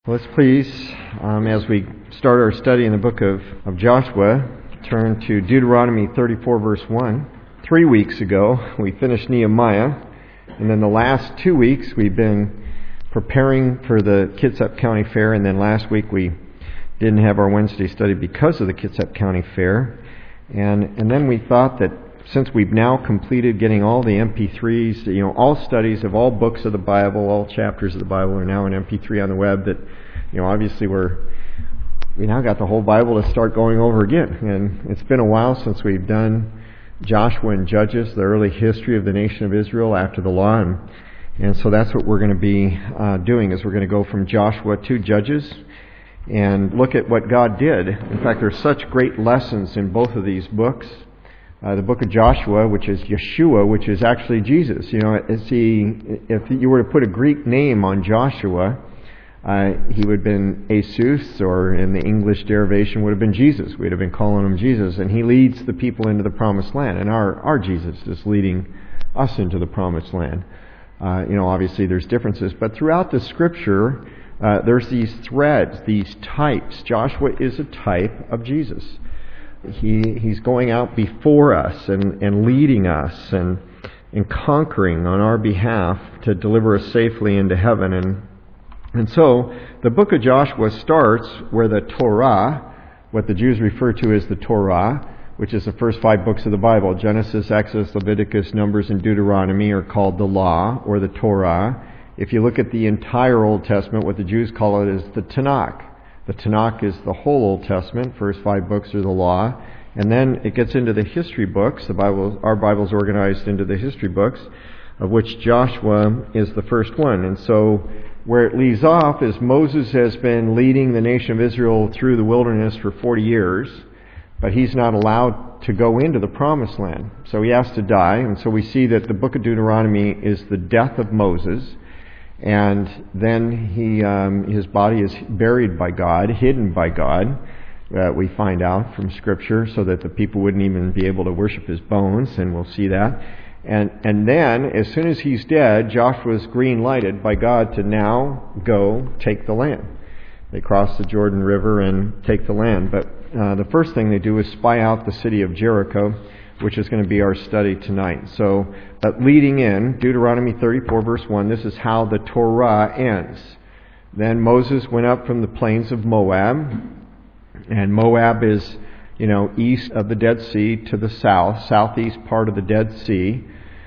Let's please, as we start our study in the book of Joshua, turn to Deuteronomy 34, verse 1. 3 weeks ago, we finished Nehemiah, and then the last 2 weeks we've been preparing for the Kitsap County Fair, and then last week we didn't have our Wednesday study because of the Kitsap County Fair. And then we thought that since we've now completed getting all the MP3s, all studies of all books of the Bible, all chapters of the Bible are now in MP3 on the web, that, obviously we now got the whole Bible to start going over again. And it's been a while since we've done Joshua and Judges, the early history of the nation of Israel after the law. And so that's what we're going to be doing, is we're going to go from Joshua to Judges and look at what God did. In fact, there's such great lessons in both of these books. The book of Joshua, which is Yeshua, which is actually Jesus. If you were to put a Greek name on Joshua, he would have been Jesus, or in the English derivation would have been Jesus. We'd have been calling him Jesus. And he leads the people into the promised land. And our Jesus is leading us into the promised land. Obviously there's differences. But throughout the Scripture, there's these threads, these types. Joshua is a type of Jesus. He's going out before us and leading us and conquering on our behalf to deliver us safely into heaven. And so the book of Joshua starts where the Torah, what the Jews refer to as the Torah, which is the first 5 books of the Bible, Genesis, Exodus, Leviticus, Numbers, and Deuteronomy, are called the Law or the Torah. If you look at the entire Old Testament, what the Jews call it is the Tanakh. The Tanakh is the whole Old Testament. First 5 books are the Law. And then it gets into the history books. Our Bible's organized into the history books, of which Joshua is the first one. And so where it leaves off is Moses has been leading the nation of Israel through the wilderness for 40 years, but he's not allowed to go into the promised land. So he has to die. And so we see that the book of Deuteronomy is the death of Moses. And then his body is buried by God, hidden by God, we find out from Scripture, so that the people wouldn't even be able to worship his bones, and we'll see that. And then, as soon as he's dead, Joshua's green-lighted by God to now go take the land. They cross the Jordan River and take the land. But the first thing they do is spy out the city of Jericho, which is going to be our study tonight. So, leading in, Deuteronomy 34, verse 1, this is how the Torah ends. Then Moses went up from the plains of Moab, and Moab is, east of the Dead Sea to the southeast part of the Dead Sea,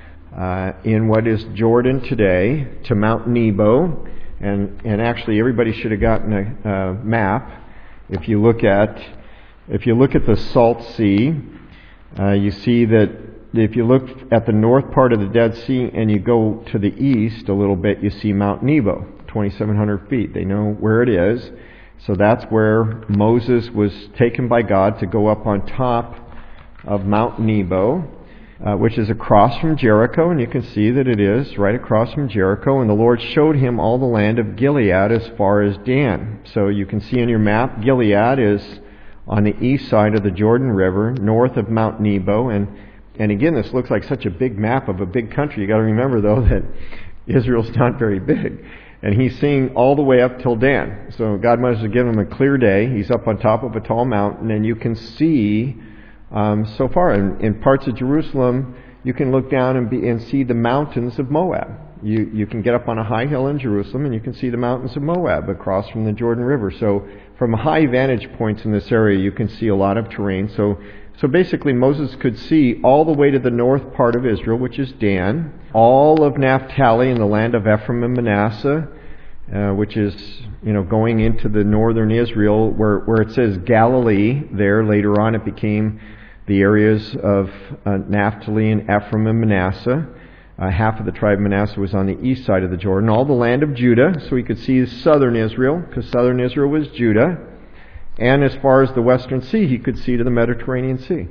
in what is Jordan today, to Mount Nebo. And actually, everybody should have gotten a map. If you look at the Salt Sea, you see that if you look at the north part of the Dead Sea and you go to the east a little bit, you see Mount Nebo, 2,700 feet. They know where it is. So that's where Moses was taken by God to go up on top of Mount Nebo, which is across from Jericho. And you can see that it is right across from Jericho. And the Lord showed him all the land of Gilead as far as Dan. So you can see on your map, Gilead is on the east side of the Jordan River, north of Mount Nebo. And again, this looks like such a big map of a big country. You got to remember, though, that Israel's not very big. And he's seeing all the way up till Dan. So God must have given him a clear day. He's up on top of a tall mountain, and you can see so far in parts of Jerusalem, you can look down and see the mountains of Moab. You can get up on a high hill in Jerusalem, and you can see the mountains of Moab across from the Jordan River. So from high vantage points in this area, you can see a lot of terrain. So basically, Moses could see all the way to the north part of Israel, which is Dan, all of Naphtali and the land of Ephraim and Manasseh, which is, going into the northern Israel, where it says Galilee there. Later on, it became the areas of Naphtali and Ephraim and Manasseh. Half of the tribe of Manasseh was on the east side of the Jordan. All the land of Judah, so he could see southern Israel, because southern Israel was Judah. And as far as the western sea, he could see to the Mediterranean Sea.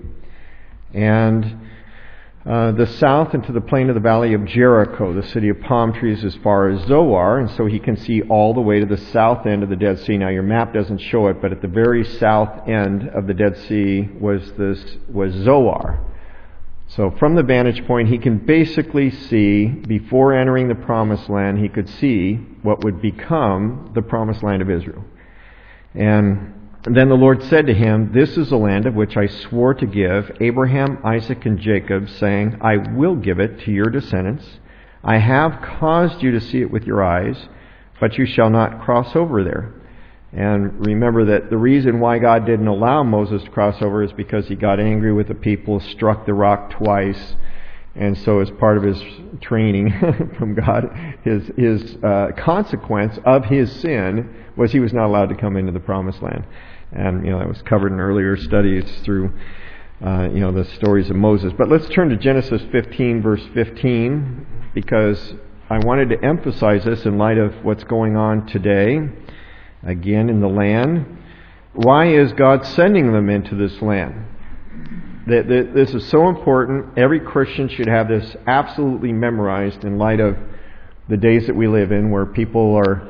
And the south into the plain of the valley of Jericho, the city of palm trees, as far as Zoar. And so he can see all the way to the south end of the Dead Sea. Now your map doesn't show it, but at the very south end of the Dead Sea was Zoar. So from the vantage point, he can basically see, before entering the promised land, he could see what would become the promised land of Israel. And then the Lord said to him, "This is the land of which I swore to give Abraham, Isaac, and Jacob, saying, I will give it to your descendants. I have caused you to see it with your eyes, but you shall not cross over there." And remember that the reason why God didn't allow Moses to cross over is because he got angry with the people, struck the rock twice, and so as part of his training from God, his consequence of his sin was he was not allowed to come into the promised land. And that was covered in earlier studies through the stories of Moses. But let's turn to Genesis 15, verse 15, because I wanted to emphasize this in light of what's going on today. Again, in the land. Why is God sending them into this land? This is so important. Every Christian should have this absolutely memorized in light of the days that we live in, where people are,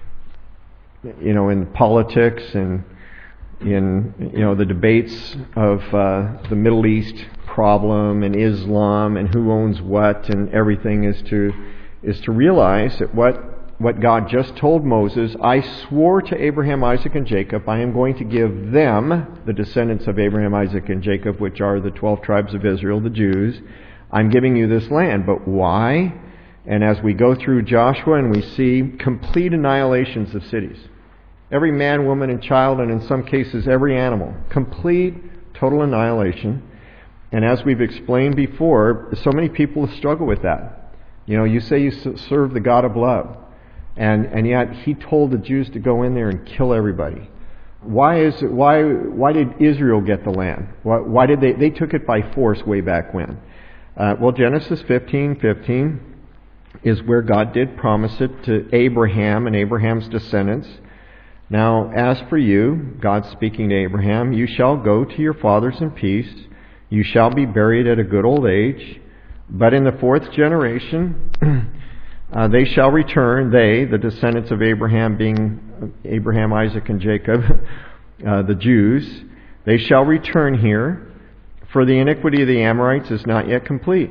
in politics and in, the debates of the Middle East problem and Islam and who owns what and everything, is to realize that what God just told Moses, "I swore to Abraham, Isaac, and Jacob, I am going to give them," the descendants of Abraham, Isaac, and Jacob, which are the 12 tribes of Israel, the Jews, "I'm giving you this land." But why? And as we go through Joshua and we see complete annihilations of cities, every man, woman, and child, and in some cases every animal, complete, total annihilation. And as we've explained before, so many people struggle with that. You say you serve the God of love. And yet he told the Jews to go in there and kill everybody. Why did Israel get the land? Why did they took it by force way back when? Genesis 15:15 is where God did promise it to Abraham and Abraham's descendants. "Now, as for you," God speaking to Abraham, "you shall go to your fathers in peace. You shall be buried at a good old age. But in the fourth generation, they shall return," the descendants of Abraham, being Abraham, Isaac, and Jacob, the Jews, "they shall return here, for the iniquity of the Amorites is not yet complete."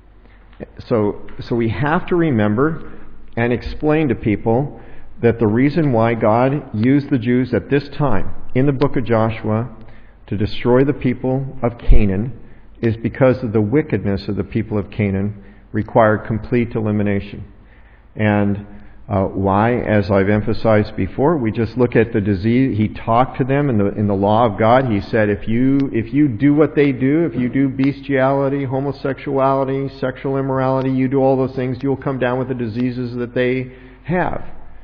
So we have to remember and explain to people that the reason why God used the Jews at this time in the book of Joshua to destroy the people of Canaan is because of the wickedness of the people of Canaan required complete elimination. And why? As I've emphasized before, we just look at the disease. He talked to them in the law of God. He said, if you do what they do, if you do bestiality, homosexuality, sexual immorality, you do all those things, you'll come down with the diseases that they have.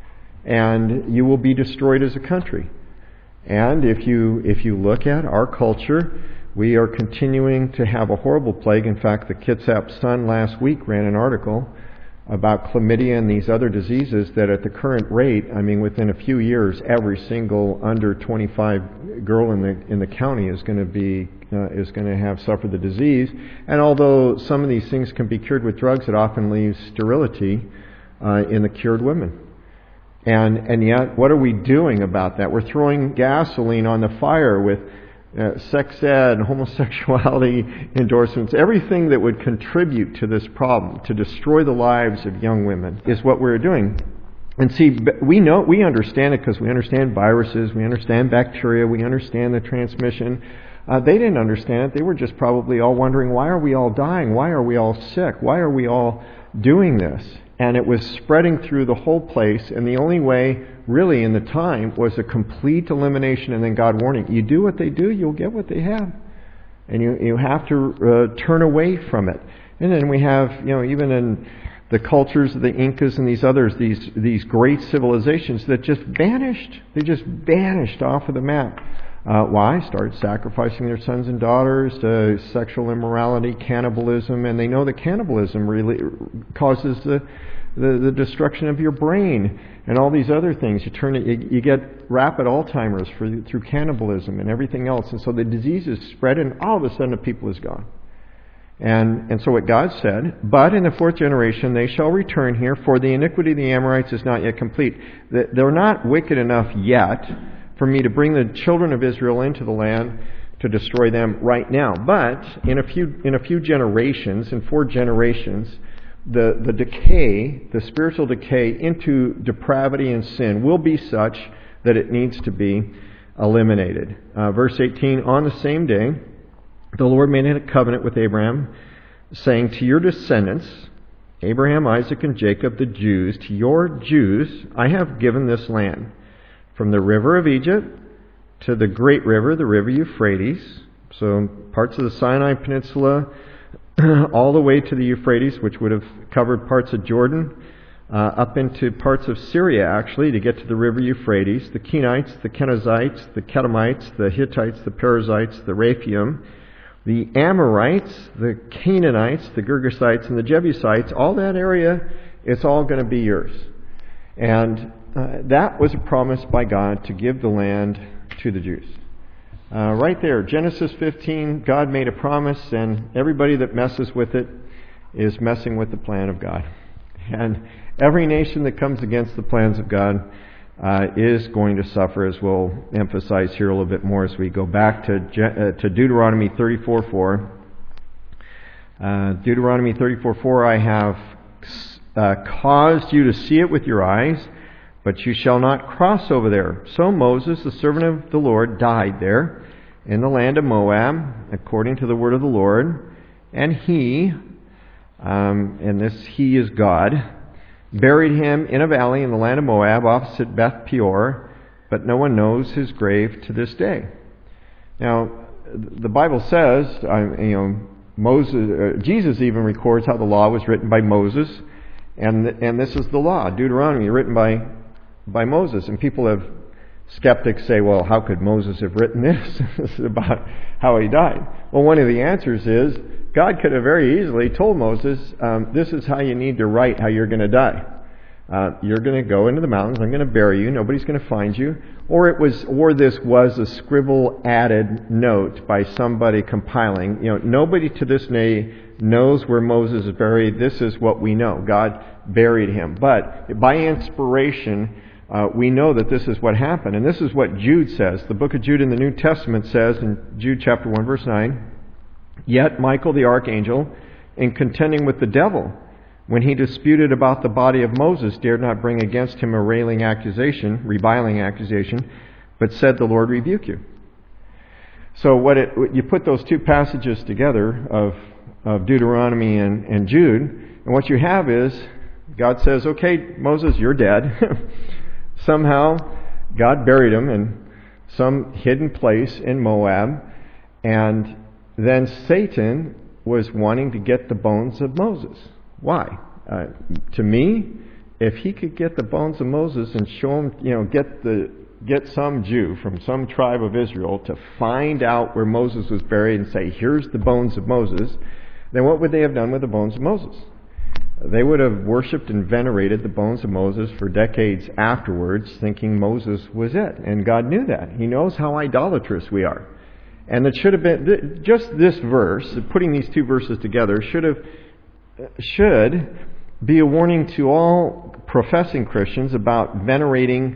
And you will be destroyed as a country. And if you look at our culture, we are continuing to have a horrible plague. In fact, the Kitsap Sun last week ran an article about chlamydia and these other diseases that at the current rate, within a few years, every single under 25 girl in the county is going to have suffered the disease. And although some of these things can be cured with drugs, it often leaves sterility in the cured women. And yet, what are we doing about that? We're throwing gasoline on the fire with sex ed and homosexuality endorsements. Everything that would contribute to this problem, to destroy the lives of young women, is what we're doing. And see, we understand it because we understand viruses, we understand bacteria, we understand the transmission. They didn't understand it. They were just probably all wondering, why are we all dying? Why are we all sick? Why are we all doing this? And it was spreading through the whole place, and the only way, really, in the time, was a complete elimination, and then God warning, you do what they do, you'll get what they have. And you have to turn away from it. And then we have, even in the cultures of the Incas and these others, these great civilizations that just vanished. They just vanished off of the map. Why? Started sacrificing their sons and daughters to sexual immorality, cannibalism, and they know that cannibalism really causes the destruction of your brain and all these other things. You get rapid Alzheimer's through cannibalism and everything else, and so the disease is spread, and all of a sudden the people is gone. And so what God said, "But in the fourth generation they shall return here, for the iniquity of the Amorites is not yet complete." They're not wicked enough yet for me to bring the children of Israel into the land to destroy them right now. But in a few generations, in 4 generations, the decay, the spiritual decay into depravity and sin will be such that it needs to be eliminated. Verse 18, on the same day, the Lord made a covenant with Abraham, saying, to your descendants, Abraham, Isaac, and Jacob, the Jews, to your Jews, I have given this land, from the river of Egypt to the great river, the river Euphrates, so parts of the Sinai Peninsula, all the way to the Euphrates, which would have covered parts of Jordan, up into parts of Syria, actually, to get to the river Euphrates, the Kenites, the Kenizzites, the Ketamites, the Hittites, the Perizzites, the Rephaim, the Amorites, the Canaanites, the Girgashites, and the Jebusites, all that area, it's all going to be yours. And that was a promise by God to give the land to the Jews. Right there, Genesis 15, God made a promise, and everybody that messes with it is messing with the plan of God. And every nation that comes against the plans of God is going to suffer, as we'll emphasize here a little bit more as we go back to Deuteronomy 34:4. Deuteronomy 34:4, I have caused you to see it with your eyes, but you shall not cross over there. So Moses, the servant of the Lord, died there in the land of Moab, according to the word of the Lord. And he, and this he is God, buried him in a valley in the land of Moab, opposite Beth Peor, but no one knows his grave to this day. Now, the Bible says, Jesus even records how the law was written by Moses, and this is the law, Deuteronomy, written by Moses. And skeptics say, well, how could Moses have written this? This is about how he died. Well, one of the answers is, God could have very easily told Moses, this is how you need to write how you're going to die. You're going to go into the mountains, I'm going to bury you, nobody's going to find you. Or this was a scribble added note by somebody compiling. Nobody to this day knows where Moses is buried. This is what we know. God buried him. But by inspiration, we know that this is what happened. And this is what Jude says. The book of Jude in the New Testament says in Jude chapter 1 verse 9, yet Michael the archangel, in contending with the devil, when he disputed about the body of Moses, dared not bring against him a reviling accusation, but said, the Lord rebuke you. So you put those two passages together of Deuteronomy and Jude, and what you have is, God says, okay, Moses, you're dead. Somehow, God buried him in some hidden place in Moab, and then Satan was wanting to get the bones of Moses. Why? To me, if he could get the bones of Moses and show him, get some Jew from some tribe of Israel to find out where Moses was buried and say, here's the bones of Moses, then what would they have done with the bones of Moses? They would have worshipped and venerated the bones of Moses for decades afterwards, thinking Moses was it. And God knew that. He knows how idolatrous we are. And it should have been, just this verse, putting these two verses together, should be a warning to all professing Christians about venerating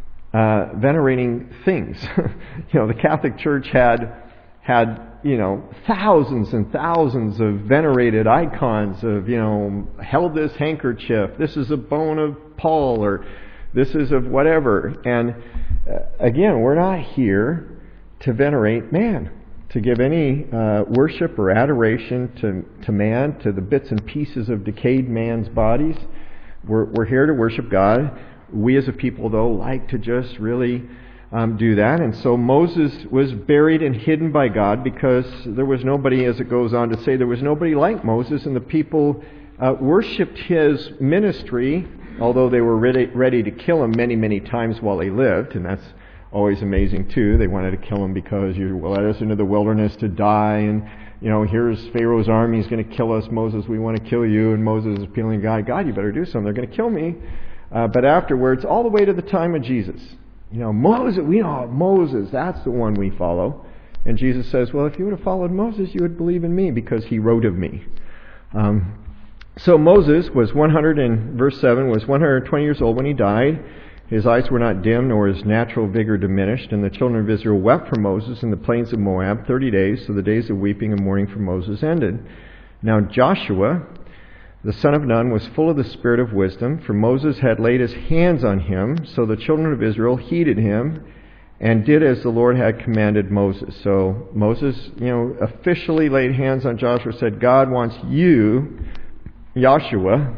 things. The Catholic Church had thousands and thousands of venerated icons of, held this handkerchief, this is a bone of Paul, or this is of whatever. And again, we're not here to venerate man, to give any worship or adoration to man, to the bits and pieces of decayed man's bodies. We're here to worship God. We as a people, though, like to just really do that. And so Moses was buried and hidden by God because there was nobody, as it goes on to say, there was nobody like Moses, and the people worshipped his ministry, although they were ready to kill him many, many times while he lived. And that's always amazing too. They wanted to kill him because you led us into the wilderness to die, and here's Pharaoh's army, he's going to kill us. Moses, we want to kill you. And Moses is appealing to God, you better do something, they're going to kill me. But afterwards, all the way to the time of Jesus, Moses, that's the one we follow. And Jesus says, well, if you would have followed Moses, you would believe in me because he wrote of me. So Moses was 120 years old when he died. His eyes were not dim, nor his natural vigor diminished. And the children of Israel wept for Moses in the plains of Moab 30 days, so the days of weeping and mourning for Moses ended. Now Joshua, the son of Nun, was full of the spirit of wisdom, for Moses had laid his hands on him. So the children of Israel heeded him and did as the Lord had commanded Moses. So Moses, officially laid hands on Joshua, said, God wants you, Joshua,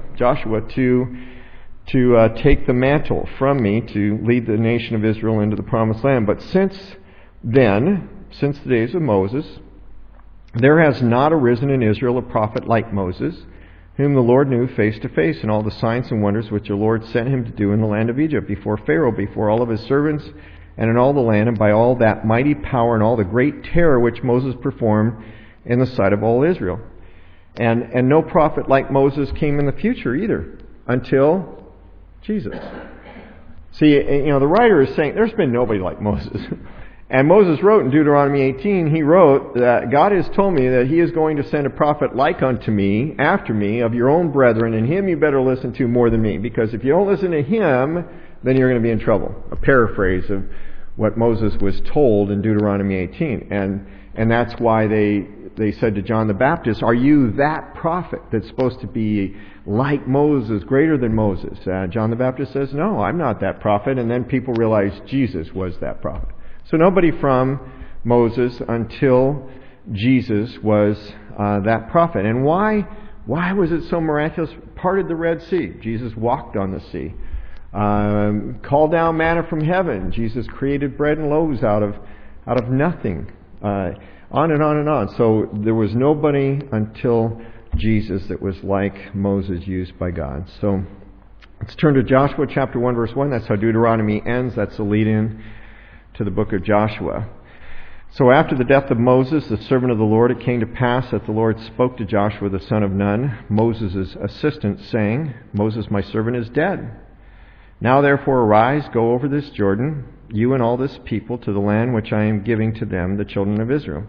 to take the mantle from me to lead the nation of Israel into the promised land. But since then, since the days of Moses, there has not arisen in Israel a prophet like Moses, whom the Lord knew face to face, in all the signs and wonders which the Lord sent him to do in the land of Egypt, before Pharaoh, before all of his servants, and in all the land, and by all that mighty power and all the great terror which Moses performed in the sight of all Israel. And no prophet like Moses came in the future either, until Jesus. See, the writer is saying there's been nobody like Moses. And Moses wrote in Deuteronomy 18, he wrote that God has told me that he is going to send a prophet like unto me, after me, of your own brethren, and him you better listen to more than me. Because if you don't listen to him, then you're going to be in trouble. A paraphrase of what Moses was told in Deuteronomy 18. And that's why they said to John the Baptist, are you that prophet that's supposed to be like Moses, greater than Moses? John the Baptist says, no, I'm not that prophet. And then people realized Jesus was that prophet. So nobody from Moses until Jesus was that prophet. And why was it so miraculous? Parted the Red Sea. Jesus walked on the sea. Called down manna from heaven. Jesus created bread and loaves out of nothing. On and on and on. So there was nobody until Jesus that was like Moses, used by God. So let's turn to Joshua chapter 1 verse 1. That's how Deuteronomy ends. That's the lead-in to the book of Joshua. So after the death of Moses, the servant of the Lord, it came to pass that the Lord spoke to Joshua the son of Nun, Moses' assistant, saying, Moses my servant is dead. Now therefore arise, go over this Jordan, you and all this people, to the land which I am giving to them, the children of Israel.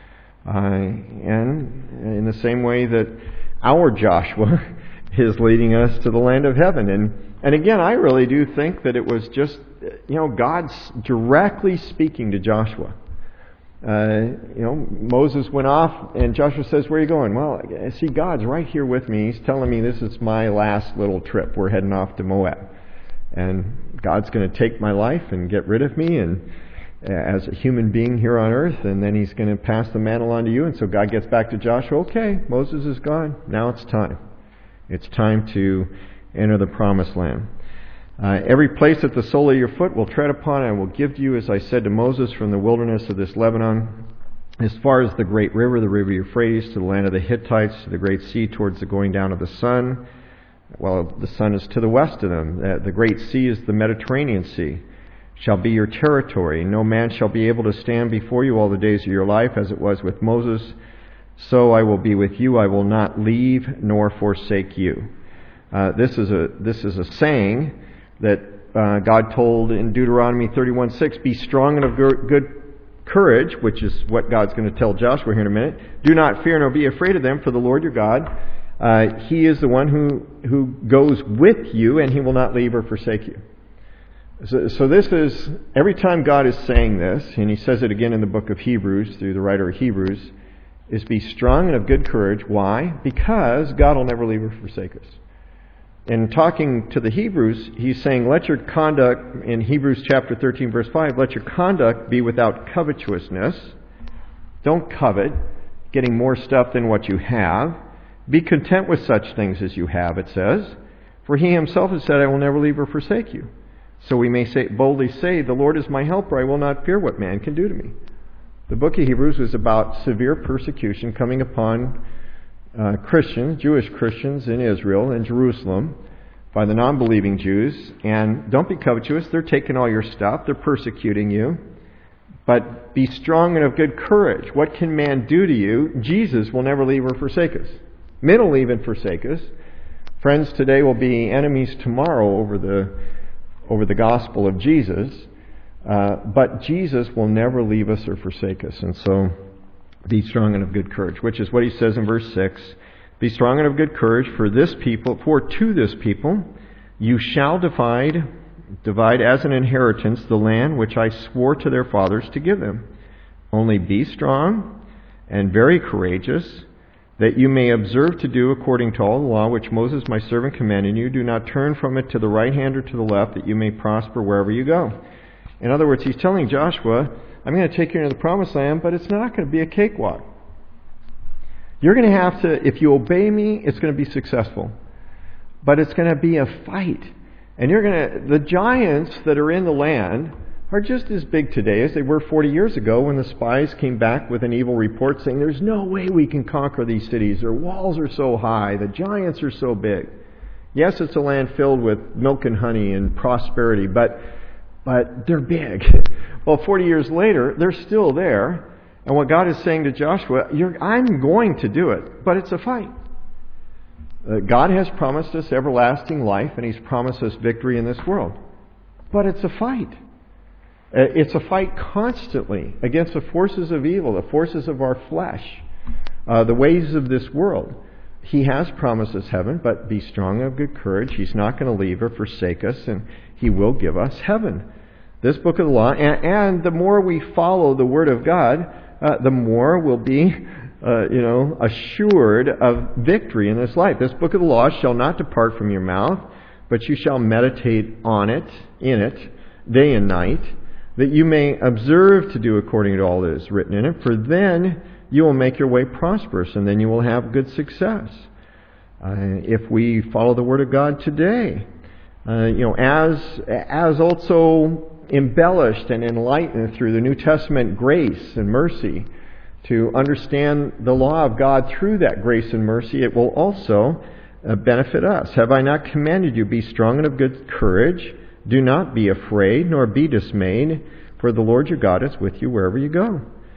And in the same way that our Joshua is leading us to the land of heaven. And again, I really do think that it was just, God's directly speaking to Joshua. Moses went off and Joshua says, where are you going? Well, I see God's right here with me. He's telling me this is my last little trip. We're heading off to Moab. And God's going to take my life and get rid of me and as a human being here on earth, and then he's going to pass the mantle on to you. And so God gets back to Joshua, okay, Moses is gone. Now it's time. It's time to enter the promised land. Every place that the sole of your foot will tread upon, I will give to you, as I said to Moses, from the wilderness of this Lebanon, as far as the great river, the river Euphrates, to the land of the Hittites, to the great sea, towards the going down of the sun. Well, the sun is to the west of them. The great sea is the Mediterranean Sea. Shall be your territory. No man shall be able to stand before you all the days of your life, as it was with Moses. So I will be with you. I will not leave nor forsake you. This is a saying that God told in Deuteronomy 31:6. Be strong and of good courage, which is what God's going to tell Joshua here in a minute. Do not fear nor be afraid of them, for the Lord your God, He is the one who goes with you, and He will not leave or forsake you. So this is, every time God is saying this, and He says it again in the book of Hebrews through the writer of Hebrews, is be strong and of good courage. Why? Because God will never leave or forsake us. In talking to the Hebrews, he's saying, let your conduct, in Hebrews chapter 13 verse 5, let your conduct be without covetousness. Don't covet, getting more stuff than what you have. Be content with such things as you have, it says. For He Himself has said, I will never leave or forsake you. So we may boldly say, the Lord is my helper, I will not fear what man can do to me. The book of Hebrews was about severe persecution coming upon Christians, Jewish Christians in Israel and Jerusalem by the non-believing Jews. And don't be covetous, they're taking all your stuff, they're persecuting you. But be strong and of good courage. What can man do to you? Jesus will never leave or forsake us. Men will leave and forsake us. Friends today will be enemies tomorrow over the gospel of Jesus, but Jesus will never leave us or forsake us. And so, be strong and of good courage, which is what he says in verse 6. Be strong and of good courage, for to this people, you shall divide divide as an inheritance the land which I swore to their fathers to give them. Only be strong and very courageous, that you may observe to do according to all the law which Moses my servant commanded you. Do not turn from it to the right hand or to the left, that you may prosper wherever you go." In other words, he's telling Joshua, I'm going to take you into the promised land, but it's not going to be a cakewalk. You're going to have to, if you obey me, it's going to be successful. But it's going to be a fight. And the giants that are in the land are just as big today as they were 40 years ago when the spies came back with an evil report saying, there's no way we can conquer these cities. Their walls are so high. The giants are so big. Yes, it's a land filled with milk and honey and prosperity, but they're big. Well, 40 years later, they're still there. And what God is saying to Joshua, I'm going to do it, but it's a fight. God has promised us everlasting life, and He's promised us victory in this world. But it's a fight. It's a fight constantly against the forces of evil, the forces of our flesh, the ways of this world. He has promised us heaven, but be strong and of good courage. He's not going to leave or forsake us, and He will give us heaven. This book of the law, and the more we follow the Word of God, the more we'll be assured of victory in this life. This book of the law shall not depart from your mouth, but you shall meditate on it, in it, day and night, that you may observe to do according to all that is written in it, for then you will make your way prosperous, and then you will have good success. If we follow the Word of God today, as also embellished and enlightened through the New Testament grace and mercy, to understand the law of God through that grace and mercy, it will also benefit us. Have I not commanded you, be strong and of good courage? Do not be afraid, nor be dismayed, for the Lord your God is with you wherever you go.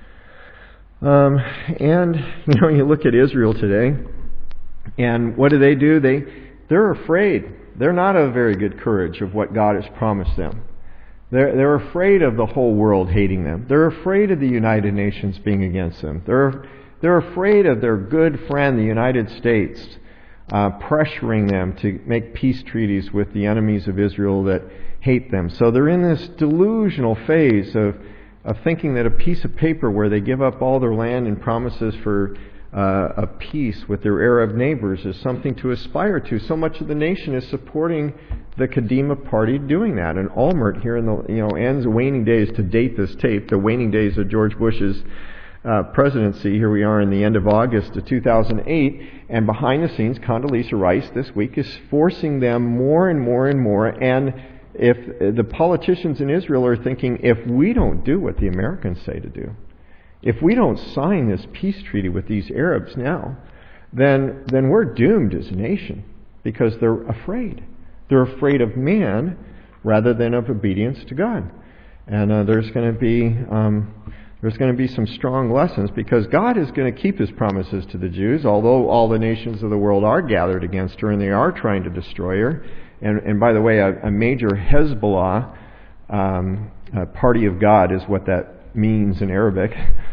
You look at Israel today, and what do? They're afraid. They're not of very good courage of what God has promised them. They're afraid of the whole world hating them. They're afraid of the United Nations being against them. They're afraid of their good friend, the United States, pressuring them to make peace treaties with the enemies of Israel that hate them. So they're in this delusional phase of thinking that a piece of paper where they give up all their land and promises for a peace with their Arab neighbors is something to aspire to. So much of the nation is supporting the Kadima party doing that. And Olmert here in the ends waning days, to date this tape, the waning days of George Bush's presidency. Here we are in the end of August of 2008, and behind the scenes, Condoleezza Rice this week is forcing them more and more and more. And if the politicians in Israel are thinking, if we don't do what the Americans say to do, if we don't sign this peace treaty with these Arabs now, then we're doomed as a nation, because they're afraid. They're afraid of man rather than of obedience to God. And there's going to be some strong lessons, because God is going to keep His promises to the Jews, although all the nations of the world are gathered against her and they are trying to destroy her. And by the way, a major Hezbollah party of God is what that means in Arabic.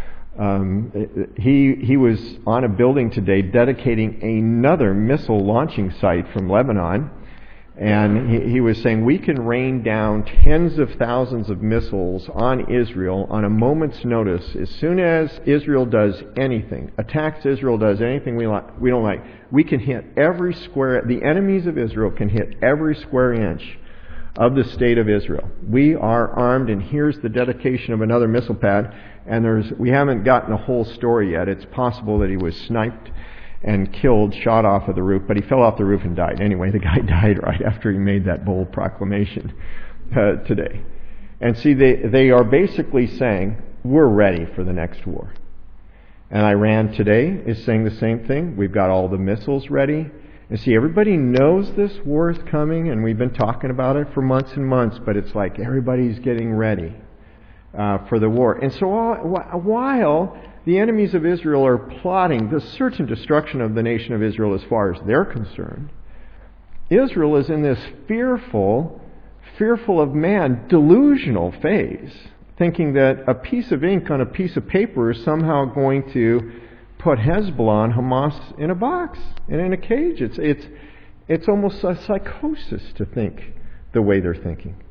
He was on a building today dedicating another missile launching site from Lebanon. And he was saying, we can rain down tens of thousands of missiles on Israel on a moment's notice. As soon as Israel does anything, attacks Israel, does anything we don't like, we can hit every square, the enemies of Israel can hit every square inch of the state of Israel. We are armed, and here's the dedication of another missile pad. And we haven't gotten the whole story yet. It's possible that he was sniped and killed, shot off of the roof, but he fell off the roof and died. Anyway, the guy died right after he made that bold proclamation today. And see, they are basically saying, we're ready for the next war. And Iran today is saying the same thing. We've got all the missiles ready. And see, everybody knows this war is coming, and we've been talking about it for months and months, but it's like everybody's getting ready for the war. And so while the enemies of Israel are plotting the certain destruction of the nation of Israel as far as they're concerned, Israel is in this fearful of man, delusional phase, thinking that a piece of ink on a piece of paper is somehow going to put Hezbollah and Hamas in a box and in a cage. It's almost a psychosis to think the way they're thinking.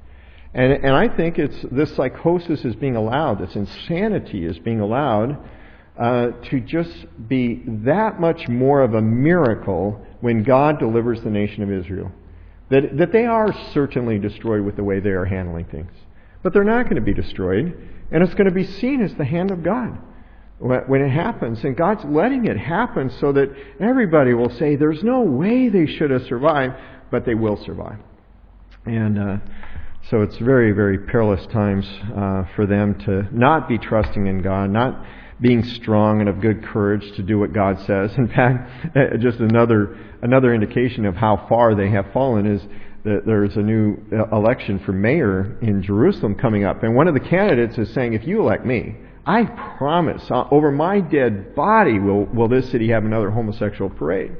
And I think it's this psychosis is being allowed, this insanity is being allowed to just be that much more of a miracle when God delivers the nation of Israel. That they are certainly destroyed with the way they are handling things. But they're not going to be destroyed, and it's going to be seen as the hand of God when it happens. And God's letting it happen so that everybody will say, there's no way they should have survived, but they will survive. And so it's very, very perilous times for them to not be trusting in God, not being strong and of good courage to do what God says. In fact, just another indication of how far they have fallen is that there's a new election for mayor in Jerusalem coming up. And one of the candidates is saying, if you elect me, I promise, over my dead body will this city have another homosexual parade.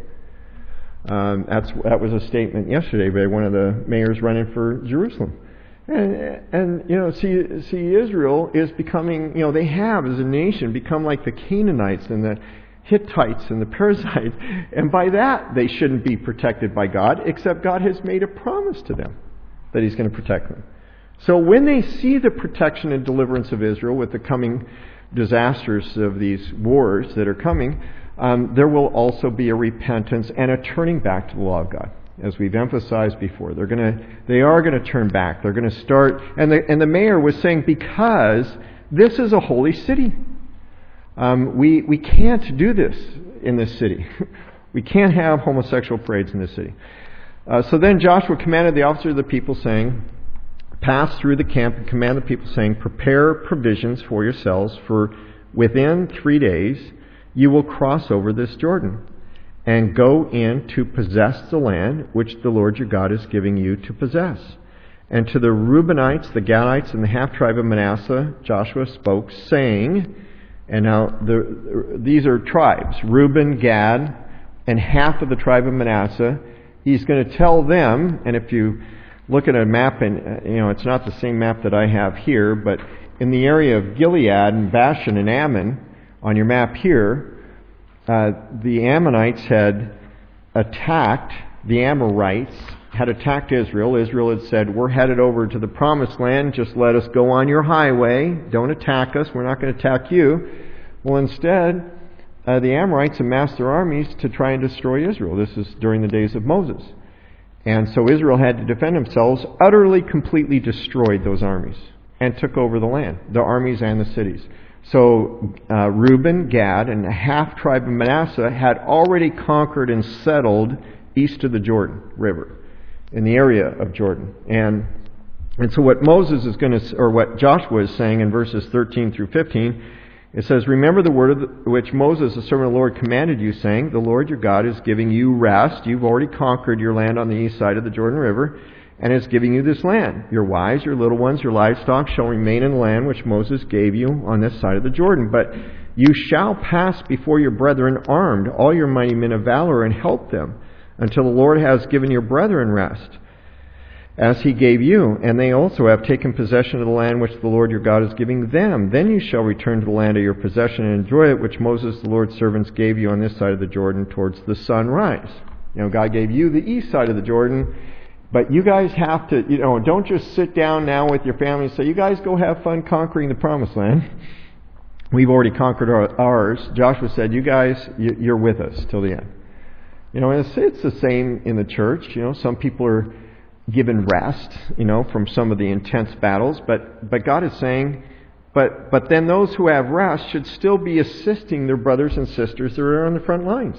That was a statement yesterday by one of the mayors running for Jerusalem. And see, Israel is becoming, they have as a nation become like the Canaanites and the Hittites and the Perizzites. And by that, they shouldn't be protected by God, except God has made a promise to them that He's going to protect them. So when they see the protection and deliverance of Israel with the coming disasters of these wars that are coming, there will also be a repentance and a turning back to the law of God. As we've emphasized before, they are going to turn back. They're going to start, and the mayor was saying, because this is a holy city, we can't do this in this city. We can't have homosexual parades in this city. So then Joshua commanded the officers of the people, saying, pass through the camp and command the people, saying, prepare provisions for yourselves, for within 3 days you will cross over this Jordan and go in to possess the land which the Lord your God is giving you to possess. And to the Reubenites, the Gadites, and the half-tribe of Manasseh, Joshua spoke, saying, and now these are tribes, Reuben, Gad, and half of the tribe of Manasseh. He's going to tell them, and if you look at a map, and it's not the same map that I have here, but in the area of Gilead and Bashan and Ammon, on your map here, the Ammonites had attacked, the Amorites had attacked Israel. Israel had said, we're headed over to the promised land, just let us go on your highway, don't attack us, we're not going to attack you. Well, instead, the Amorites amassed their armies to try and destroy Israel. This is during the days of Moses. And so Israel had to defend themselves, utterly, completely destroyed those armies, and took over the land, the armies and the cities. So Reuben, Gad, and the half-tribe of Manasseh had already conquered and settled east of the Jordan River, in the area of Jordan. And so what Moses is going to, or what Joshua is saying in verses 13 through 15, it says, remember the word which Moses, the servant of the Lord, commanded you, saying, the Lord your God is giving you rest. You've already conquered your land on the east side of the Jordan River, and is giving you this land. Your wives, your little ones, your livestock shall remain in the land which Moses gave you on this side of the Jordan. But you shall pass before your brethren armed, all your mighty men of valor, and help them, until the Lord has given your brethren rest, as He gave you. And they also have taken possession of the land which the Lord your God is giving them. Then you shall return to the land of your possession and enjoy it, which Moses, the Lord's servants, gave you on this side of the Jordan towards the sunrise. God gave you the east side of the Jordan. But you guys have to, don't just sit down now with your family and say, you guys go have fun conquering the promised land. We've already conquered ours. Joshua said, you guys, you're with us till the end. And it's the same in the church. Some people are given rest, from some of the intense battles. But God is saying, but then those who have rest should still be assisting their brothers and sisters that are on the front lines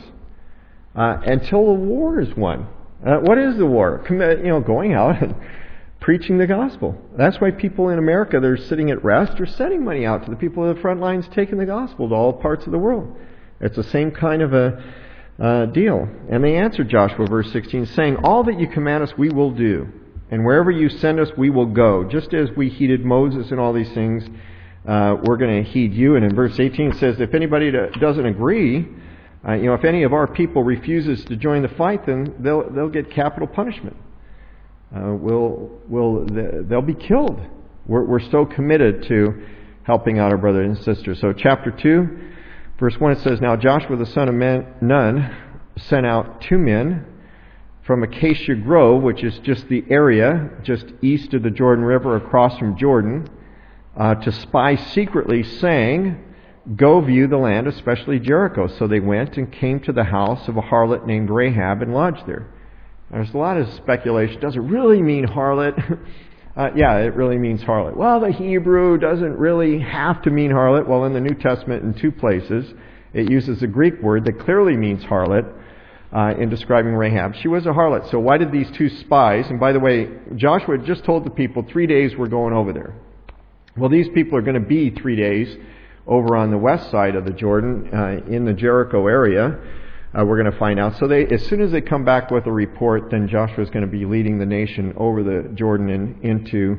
until the war is won. What is the war? Going out and preaching the gospel. That's why people in America that are sitting at rest are sending money out to the people at the front lines, taking the gospel to all parts of the world. It's the same kind of a deal. And they answered Joshua, verse 16, saying, all that you command us we will do, and wherever you send us we will go. Just as we heeded Moses and all these things, we're going to heed you. And in verse 18 it says, if anybody doesn't agree, if any of our people refuses to join the fight, then they'll get capital punishment. They'll be killed. We're so committed to helping out our brothers and sisters. So chapter 2, verse 1, it says, now Joshua the son of Nun sent out 2 men from Acacia Grove, which is just the area just east of the Jordan River across from Jordan, to spy secretly, saying, "Go view the land, especially Jericho." So they went and came to the house of a harlot named Rahab and lodged there. There's a lot of speculation. Does it really mean harlot? Yeah, it really means harlot. Well, the Hebrew doesn't really have to mean harlot. Well, in the New Testament, in 2 places, it uses a Greek word that clearly means harlot in describing Rahab. She was a harlot. So why did these 2 spies, and by the way, Joshua just told the people 3 days we're going over there. Well, these people are going to be 3 days over on the west side of the Jordan, in the Jericho area. We're going to find out. So as soon as they come back with a report, then Joshua is going to be leading the nation over the Jordan and into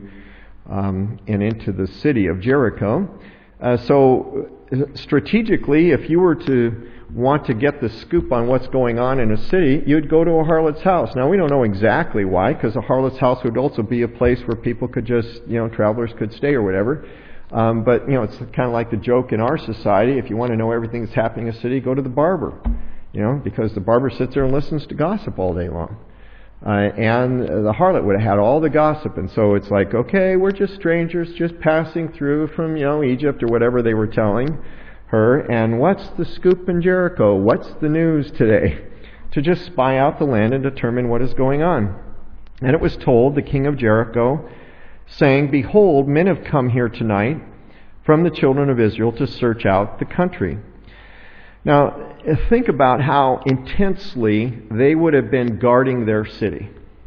the city of Jericho. So strategically, if you were to want to get the scoop on what's going on in a city, you'd go to a harlot's house. Now, we don't know exactly why, because a harlot's house would also be a place where people could just, travelers could stay or whatever. But, it's kind of like the joke in our society. If you want to know everything that's happening in a city, go to the barber. Because the barber sits there and listens to gossip all day long. And the harlot would have had all the gossip. And so it's like, okay, we're just strangers just passing through from, Egypt or whatever they were telling her. And what's the scoop in Jericho? What's the news today? To just spy out the land and determine what is going on. And it was told, the king of Jericho, saying, "Behold, men have come here tonight from the children of Israel to search out the country." Now, think about how intensely they would have been guarding their city.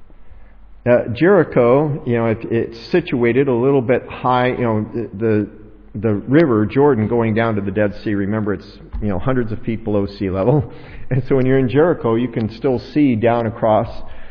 Jericho, it's situated a little bit high, the river Jordan going down to the Dead Sea. Remember, it's, hundreds of feet below sea level. And so when you're in Jericho, you can still see down across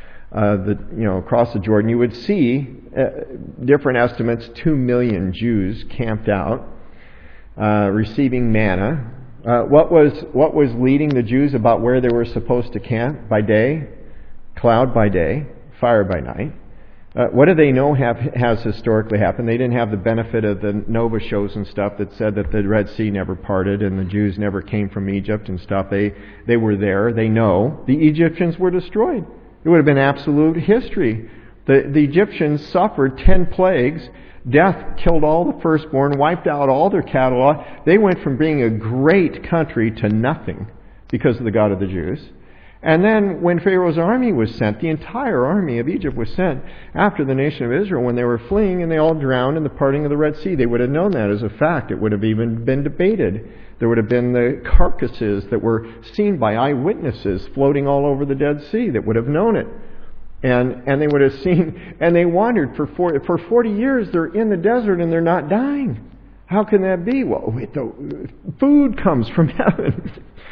across the Jordan. You would see, different estimates, 2 million Jews camped out, receiving manna. What was leading the Jews about where they were supposed to camp by day? Cloud by day, fire by night. What do they know has historically happened? They didn't have the benefit of the Nova shows and stuff that said that the Red Sea never parted and the Jews never came from Egypt and stuff. They were there. They know. The Egyptians were destroyed. It would have been absolute history. The Egyptians suffered 10 plagues. Death killed all the firstborn, wiped out all their cattle. They went from being a great country to nothing because of the God of the Jews. And then when Pharaoh's army was sent, the entire army of Egypt was sent after the nation of Israel when they were fleeing, and they all drowned in the parting of the Red Sea. They would have known that as a fact. It would have even been debated. There would have been the carcasses that were seen by eyewitnesses floating all over the Dead Sea that would have known it. And they would have seen, and they wandered for 40 years. They're in the desert and they're not dying. How can that be? Well, the food comes from heaven.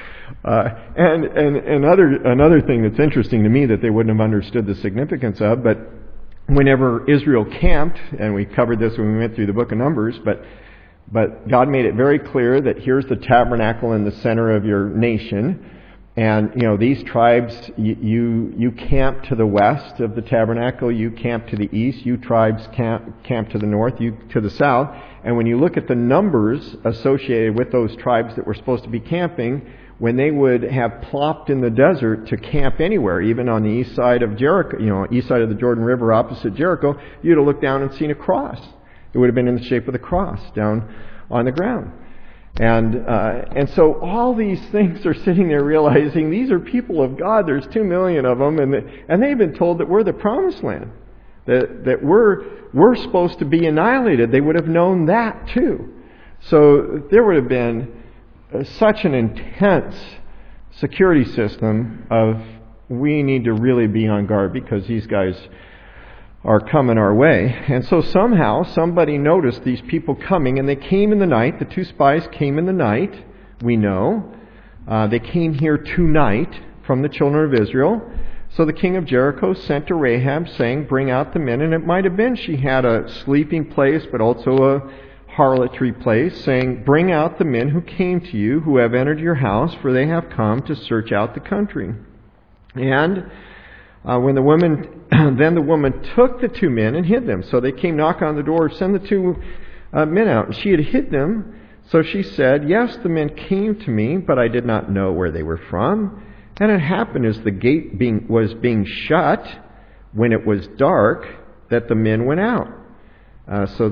And another thing that's interesting to me that they wouldn't have understood the significance of, but whenever Israel camped, and we covered this when we went through the book of Numbers, but God made it very clear that here's the tabernacle in the center of your nation. And, these tribes, you camp to the west of the tabernacle, you camp to the east, you tribes camp to the north, you to the south. And when you look at the numbers associated with those tribes that were supposed to be camping, when they would have plopped in the desert to camp anywhere, even on the east side of Jericho, east side of the Jordan River opposite Jericho, you'd have looked down and seen a cross. It would have been in the shape of the cross down on the ground. And so all these things are sitting there realizing these are people of God. There's 2 million of them, and they've been told that we're the promised land, that we're supposed to be annihilated. They would have known that too. So there would have been such an intense security system of we need to really be on guard because these guys are coming our way. And so somehow somebody noticed these people coming, and they came in the night. The 2 spies came in the night, we know. They came here tonight from the children of Israel. So the king of Jericho sent to Rahab saying, "Bring out the men." And it might have been she had a sleeping place, but also a harlotry place, saying, "Bring out the men who came to you, who have entered your house, for they have come to search out the country." And when the woman took the 2 men and hid them. So they came knock on the door, send the 2 men out. And she had hid them. So she said, "Yes, the men came to me, but I did not know where they were from." And it happened as the gate was being shut, when it was dark, that the men went out. So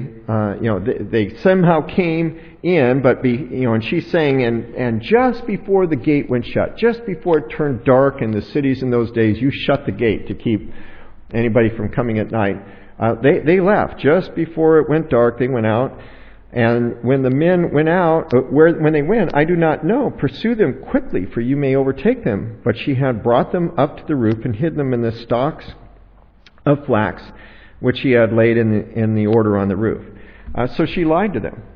they somehow came in, and she's saying, and just before the gate went shut, just before it turned dark in the cities in those days, you shut the gate to keep anybody from coming at night. They left just before it went dark. They went out, and when the men went out, when they went, I do not know. Pursue them quickly, for you may overtake them. But she had brought them up to the roof and hid them in the stalks of flax, which she had laid in the order on the roof. So she lied to them.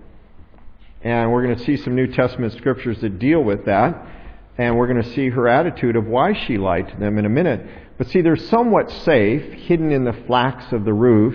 And we're going to see some New Testament scriptures that deal with that. And we're going to see her attitude of why she lied to them in a minute. But see, they're somewhat safe, hidden in the flax of the roof,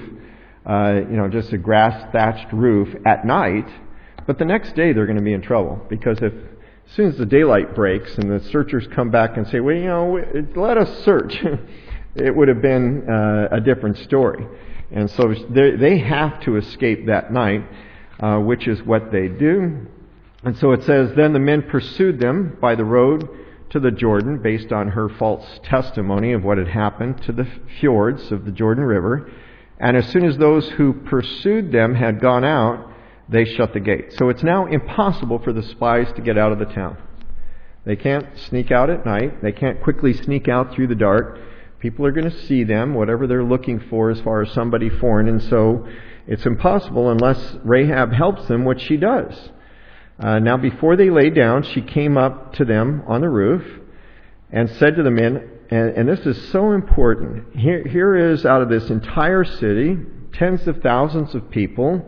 just a grass-thatched roof at night. But the next day they're going to be in trouble. Because as soon as the daylight breaks and the searchers come back and say, well, let us search, it would have been a different story. And so they have to escape that night, which is what they do. And so it says, then the men pursued them by the road to the Jordan, based on her false testimony of what had happened, to the fjords of the Jordan River. And as soon as those who pursued them had gone out, they shut the gate. So it's now impossible for the spies to get out of the town. They can't sneak out at night. They can't quickly sneak out through the dark. People are going to see them, whatever they're looking for as far as somebody foreign. And so it's impossible unless Rahab helps them, which she does. Now before they lay down, she came up to them on the roof and said to the men, and this is so important. Here is, out of this entire city, tens of thousands of people,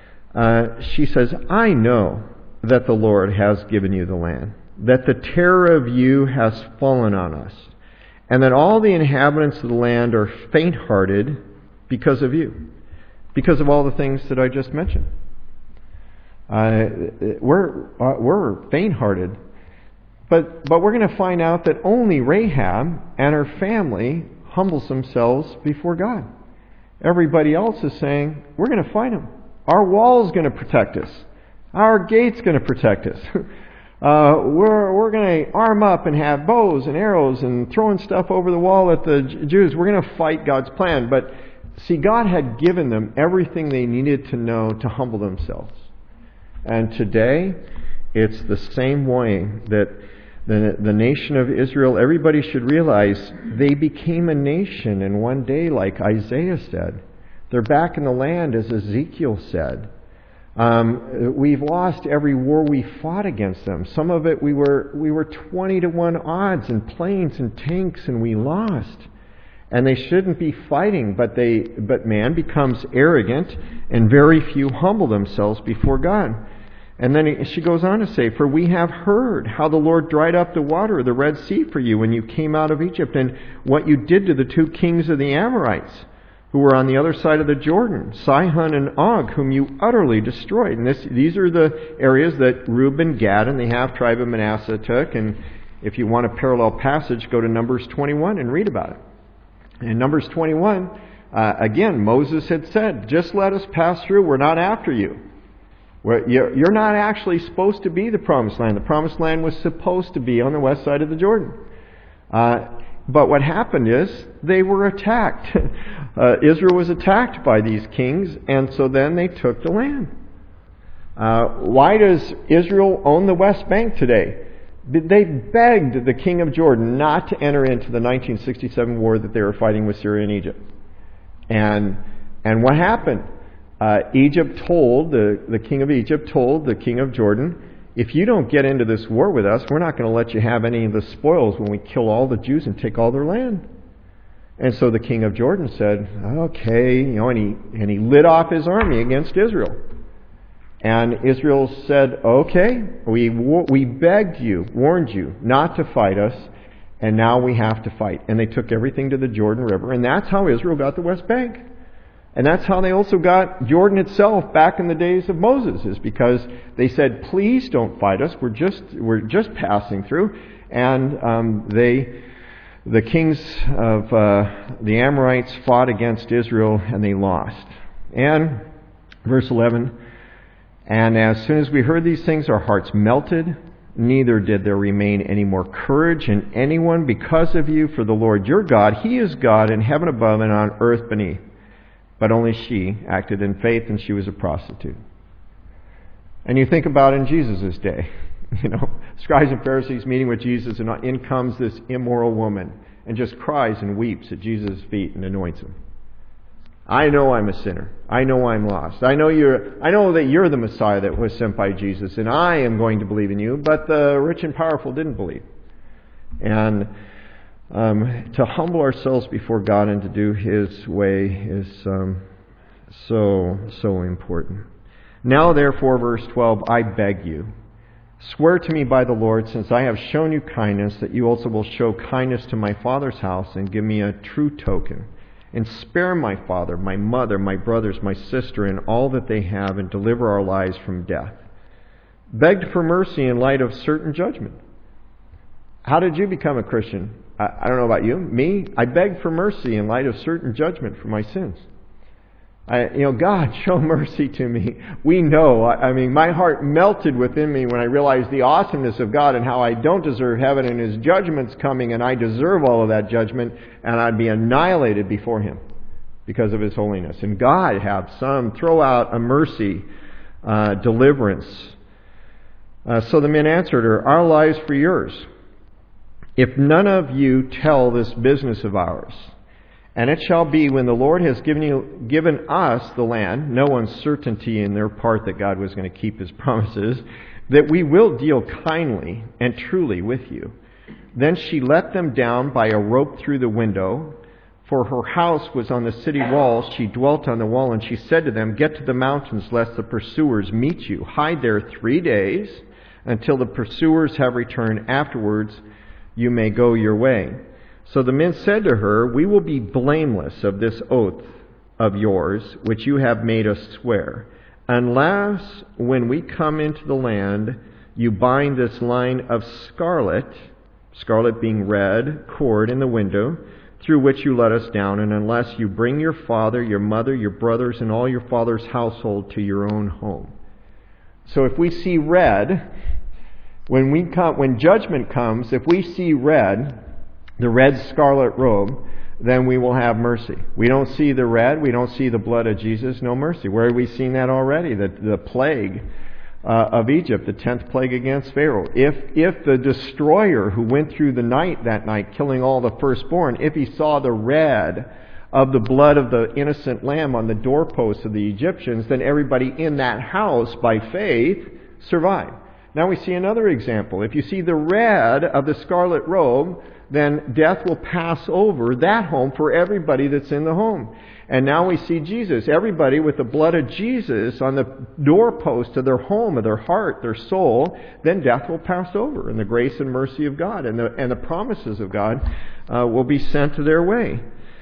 she says, I know that the Lord has given you the land, that the terror of you has fallen on us, and that all the inhabitants of the land are faint-hearted because of you, because of all the things that I just mentioned. We're faint-hearted. But we're going to find out that only Rahab and her family humbles themselves before God. Everybody else is saying, we're going to fight him. Our wall is going to protect us. Our gate's going to protect us. We're going to arm up and have bows and arrows and throwing stuff over the wall at the Jews. We're going to fight God's plan. But see, God had given them everything they needed to know to humble themselves. And today, it's the same way that the nation of Israel, everybody should realize they became a nation in one day, like Isaiah said. They're back in the land, as Ezekiel said. We've lost every war we fought against them. Some of it we were 20-1 odds in planes and tanks, and we lost. And they shouldn't be fighting, but man becomes arrogant, and very few humble themselves before God. And then she goes on to say, for we have heard how the Lord dried up the water of the Red Sea for you when you came out of Egypt, and what you did to the two kings of the Amorites, who were on the other side of the Jordan, Sihon and Og, whom you utterly destroyed. And these are the areas that Reuben, Gad, and the half-tribe of Manasseh took. And if you want a parallel passage, go to Numbers 21 and read about it. In Numbers 21, again, Moses had said, just let us pass through, we're not after you. You're not actually supposed to be the Promised Land. The Promised Land was supposed to be on the west side of the Jordan. But what happened is they were attacked. Israel was attacked by these kings, and so then they took the land. Why does Israel own the West Bank today? They begged the king of Jordan not to enter into the 1967 war that they were fighting with Syria and Egypt. And what happened? Egypt told, the king of Egypt told the king of Jordan, if you don't get into this war with us, we're not going to let you have any of the spoils when we kill all the Jews and take all their land. And so the king of Jordan said, okay, and he lit off his army against Israel. And Israel said, okay, we begged you, warned you not to fight us, and now we have to fight. And they took everything to the Jordan River, and that's how Israel got the West Bank. And that's how they also got Jordan itself back in the days of Moses, is because they said, please don't fight us, we're just passing through. And the kings of the Amorites fought against Israel, and they lost. And verse 11, and as soon as we heard these things, our hearts melted, neither did there remain any more courage in anyone because of you, for the Lord your God, He is God in heaven above and on earth beneath. But only she acted in faith, and she was a prostitute. And you think about in Jesus' day, scribes and Pharisees meeting with Jesus, and in comes this immoral woman and just cries and weeps at Jesus' feet and anoints Him. I know I'm a sinner. I know I'm lost. I know that you're the Messiah that was sent by Jesus, and I am going to believe in you, but the rich and powerful didn't believe. And to humble ourselves before God and to do His way is so important. Now therefore, verse 12, I beg you, swear to me by the Lord, since I have shown you kindness, that you also will show kindness to my father's house and give me a true token. And spare my father, my mother, my brothers, my sister, and all that they have, and deliver our lives from death. Begged for mercy in light of certain judgment. How did you become a Christian? I don't know about you. Me? I begged for mercy in light of certain judgment for my sins. God, show mercy to me. We know. My heart melted within me when I realized the awesomeness of God and how I don't deserve heaven, and His judgment's coming, and I deserve all of that judgment, and I'd be annihilated before Him because of His holiness. And God have some throw out a mercy, deliverance. So the men answered her, our lives for yours. If none of you tell this business of ours, and it shall be when the Lord has given us the land, no uncertainty in their part that God was going to keep His promises, that we will deal kindly and truly with you. Then she let them down by a rope through the window, for her house was on the city wall. She dwelt on the wall, and she said to them, get to the mountains, lest the pursuers meet you. Hide there 3 days, until the pursuers have returned. Afterwards you may go your way. So the men said to her, we will be blameless of this oath of yours, which you have made us swear, unless when we come into the land, you bind this line of scarlet being red, cord in the window, through which you let us down, and unless you bring your father, your mother, your brothers, and all your father's household to your own home. So if we see red, when judgment comes, if we see red, the red scarlet robe, then we will have mercy. We don't see the red, we don't see the blood of Jesus, no mercy. Where have we seen that already? The plague of Egypt, the 10th plague against Pharaoh. If the destroyer who went through the night that night, killing all the firstborn, if he saw the red of the blood of the innocent lamb on the doorposts of the Egyptians, then everybody in that house, by faith, survived. Now we see another example. If you see the red of the scarlet robe, then death will pass over that home for everybody that's in the home. And now we see Jesus. Everybody with the blood of Jesus on the doorpost of their home, of their heart, their soul, then death will pass over. And the grace and mercy of God and the promises of God will be sent to their way.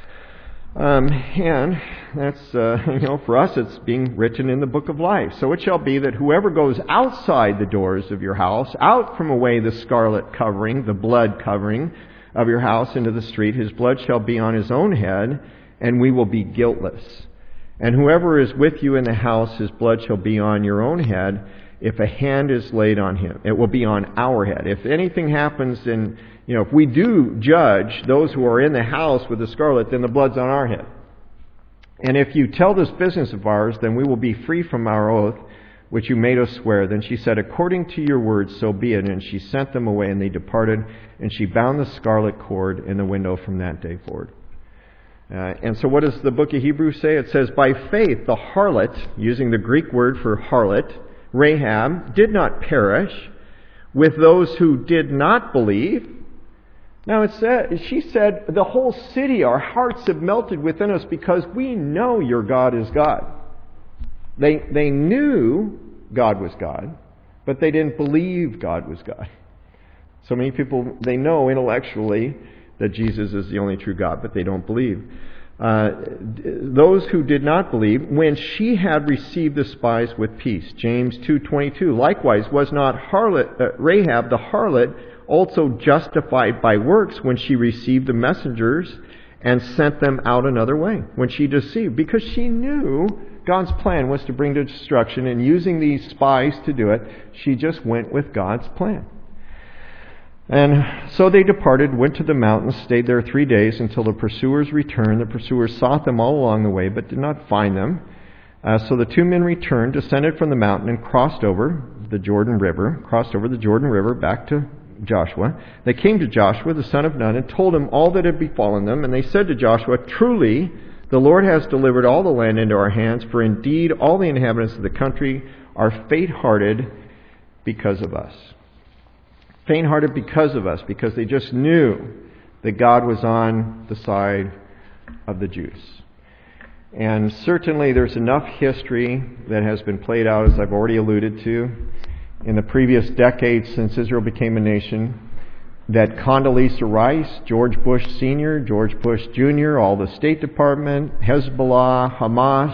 And that's, for us it's being written in the book of life. So it shall be that whoever goes outside the doors of your house, out from away the scarlet covering, the blood covering of your house into the street, his blood shall be on his own head, and we will be guiltless. And whoever is with you in the house, his blood shall be on your own head. If a hand is laid on him, it will be on our head. If anything happens if we do judge those who are in the house with the scarlet, then the blood's on our head. And if you tell this business of ours, then we will be free from our oath, which you made us swear. Then she said, according to your words, so be it. And she sent them away, and they departed. And she bound the scarlet cord in the window from that day forward. And so what does the book of Hebrews say? It says, by faith, the harlot, using the Greek word for harlot, Rahab, did not perish with those who did not believe. Now she said, the whole city, our hearts have melted within us because we know your God is God. They knew God was God, but they didn't believe God was God. So many people, they know intellectually that Jesus is the only true God, but they don't believe. Those who did not believe, when she had received the spies with peace. James 2:22. Likewise, was not Rahab the harlot also justified by works when she received the messengers and sent them out another way, when she deceived? Because she knew God's plan was to bring to destruction, and using these spies to do it, she just went with God's plan. And so they departed, went to the mountains, stayed there 3 days until the pursuers returned. The pursuers sought them all along the way, but did not find them. So the 2 men returned, descended from the mountain, and crossed over the Jordan River back to Joshua. They came to Joshua, the son of Nun, and told him all that had befallen them. And they said to Joshua, "Truly, the Lord has delivered all the land into our hands, for indeed all the inhabitants of the country are faint-hearted because of us." Faint-hearted because of us, because they just knew that God was on the side of the Jews. And certainly there's enough history that has been played out, as I've already alluded to, in the previous decades since Israel became a nation, that Condoleezza Rice, George Bush Sr., George Bush Jr., all the State Department, Hezbollah, Hamas,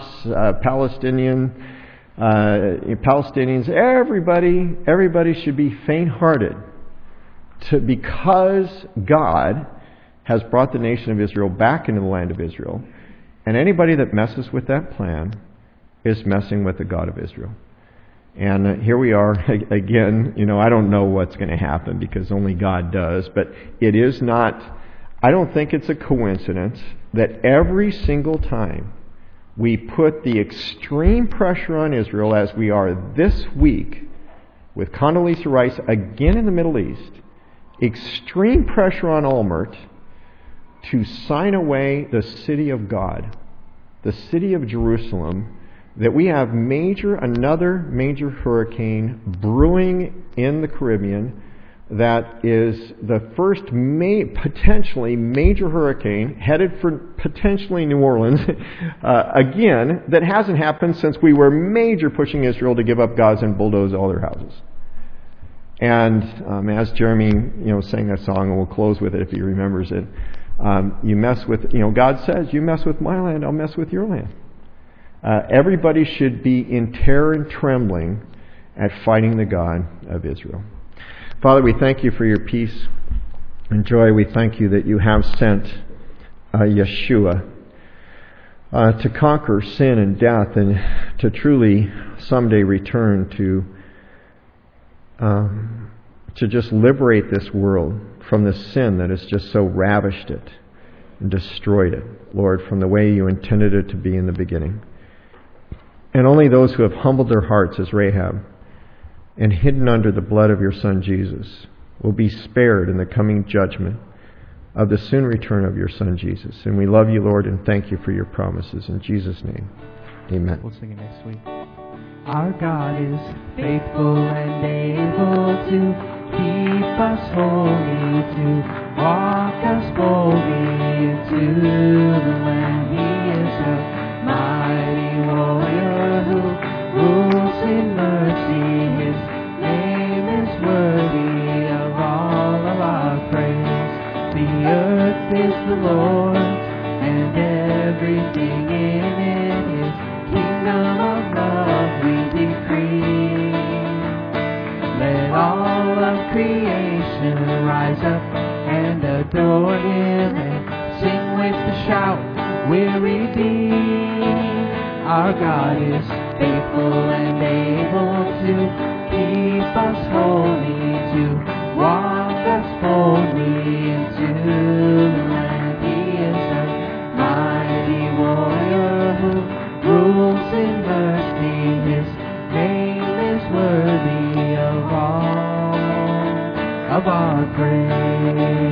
Palestinians, everybody should be faint-hearted because God has brought the nation of Israel back into the land of Israel. And anybody that messes with that plan is messing with the God of Israel. And here we are again. I don't know what's going to happen because only God does. But it is not, I don't think it's a coincidence that every single time we put the extreme pressure on Israel, as we are this week with Condoleezza Rice again in the Middle East, extreme pressure on Olmert to sign away the city of God, the city of Jerusalem, that we have another major hurricane brewing in the Caribbean that is the first potentially major hurricane headed for potentially New Orleans again, that hasn't happened since we were major pushing Israel to give up Gaza and bulldoze all their houses. And as Jeremy sang that song, and we'll close with it if he remembers it, God says, you mess with my land, I'll mess with your land. Everybody should be in terror and trembling at fighting the God of Israel. Father, we thank you for your peace and joy. We thank you that you have sent Yeshua to conquer sin and death and to truly someday return to just liberate this world from the sin that has just so ravished it and destroyed it, Lord, from the way you intended it to be in the beginning. And only those who have humbled their hearts as Rahab and hidden under the blood of your Son Jesus will be spared in the coming judgment of the soon return of your Son Jesus. And we love you, Lord, and thank you for your promises. In Jesus' name, amen. We'll sing it next week. Our God is faithful and able to keep us holy, to walk us boldly into the land. He is a mighty warrior who rules in mercy. His name is worthy of all of our praise. The earth is the Lord's and everything in it. His kingdom of love we decree. Let all of creation rise up and adore him and sing with the shout, we're redeemed. Our God is faithful and able to keep us holy, to walk us boldly into the land. He is a mighty warrior who rules in mercy. His name is worthy of all of our praise.